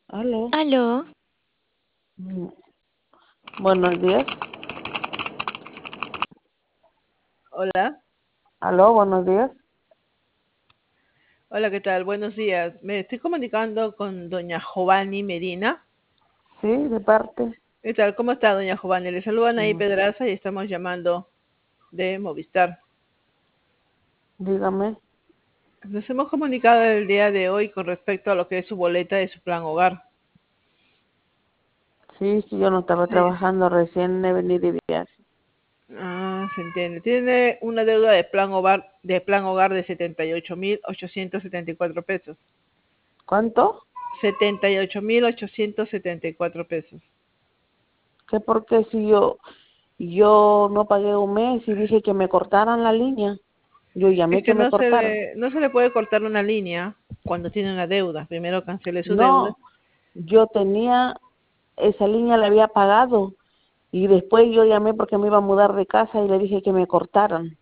Aló. Aló, Mm, Buenos días. Hola, Aló, buenos días. hola, ¿qué tal? Buenos días. Me estoy comunicando con doña Giovanni Medina. Sí, de parte. ¿Qué tal? ¿Cómo está, doña Giovanni? Le saludan ahí Mm, Pedraza y estamos llamando de Movistar. Dígame. Nos hemos comunicado el día de hoy con respecto a lo que es su boleta de su plan hogar. Sí, es que yo no estaba Sí. trabajando, recién he venido de viaje. Ah, se entiende. Tiene una deuda de plan hogar de 78.874 pesos. ¿Cuánto? 78.874 pesos. ¿Qué por qué si yo no pagué un mes y dije que me cortaran la línea? Yo Es llamé que que me cortaran. no se le puede cortar una línea cuando tiene una deuda. Primero cancele su deuda. No, yo tenía, esa línea la había pagado y después yo llamé porque me iba a mudar de casa y le dije que me cortaran.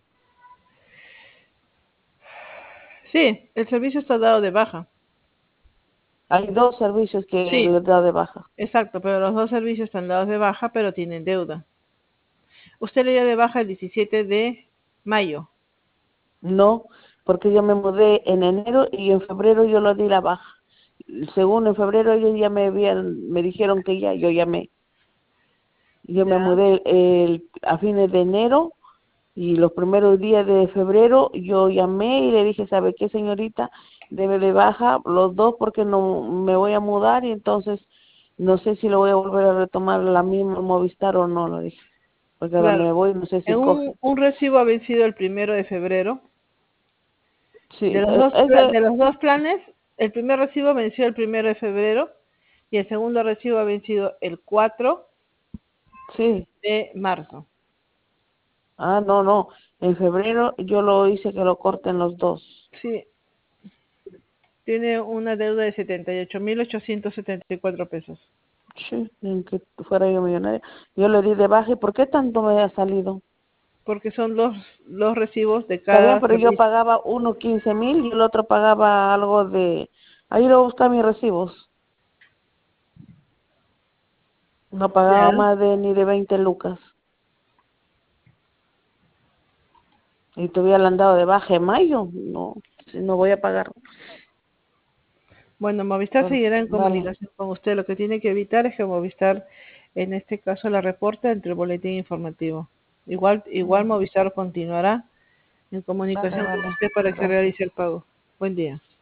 Sí, el servicio está dado de baja. Hay dos servicios que Sí, le da de baja. exacto, pero los dos servicios están dados de baja, pero tienen deuda. Usted le dio de baja el 17 de mayo. No, porque yo me mudé en enero y en febrero yo lo di la baja. Según en febrero ellos ya me dijeron que ya, yo llamé. Yo me Ya, mudé a fines de enero y los primeros días de febrero yo llamé y le dije, ¿sabe qué, señorita? Debe de baja los dos porque no me voy a mudar y entonces no sé si lo voy a volver a retomar la misma Movistar o no, lo dije. Porque a donde claro. me voy no sé En si coge. un recibo ha vencido el 1 de febrero. Sí, De los dos planes, el primer recibo venció el 1 de febrero y el segundo recibo ha vencido el 4 sí. de marzo. Ah, no, no. En febrero yo lo hice que lo corten los dos. Sí, tiene una deuda de 78.874 pesos. Sí, en que fuera yo millonaria. Yo le di de baja. ¿Y por qué tanto me ha salido? Porque son los recibos de Está bien, cada pero yo servicio. pagaba uno 15.000 y el otro pagaba algo de... Ahí lo buscar mis recibos. No pagaba Ya. más de ni de 20 lucas. Y todavía le han dado de baja en mayo. No, si no voy a pagar. Bueno, Movistar Bueno, seguirá en dale, comunicación con usted. Lo que tiene que evitar es que Movistar, en este caso, la reporte entre el boletín informativo. Igual mm, Movistar continuará en dale, comunicación con vale. usted para que Gracias. realice el pago. Buen día.